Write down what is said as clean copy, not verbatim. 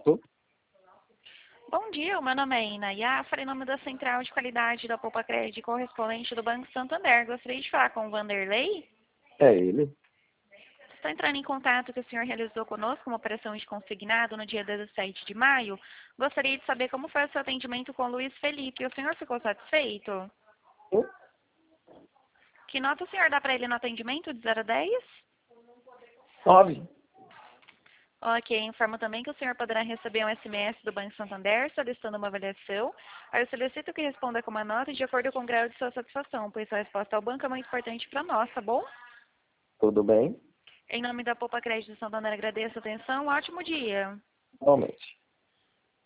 Pronto. Bom dia, o meu nome é Ina Iafra, em nome da Central de Qualidade da Poupa Crédito correspondente do Banco Santander. Gostaria de falar com o Vanderlei. É ele. Estou entrando em contato que o senhor realizou conosco uma operação de consignado no dia 17 de maio. Gostaria de saber como foi o seu atendimento com o Luiz Felipe. O senhor ficou satisfeito? Sim. Que nota o senhor dá para ele no atendimento de 0 a 10? 9. Ok, informo também que o senhor poderá receber um SMS do Banco Santander solicitando uma avaliação. Aí eu solicito que responda com uma nota de acordo com o grau de sua satisfação, pois sua resposta ao banco é muito importante para nós, tá bom? Tudo bem? Em nome da Poupa Crédito Santander, agradeço a atenção. Um ótimo dia. Igualmente.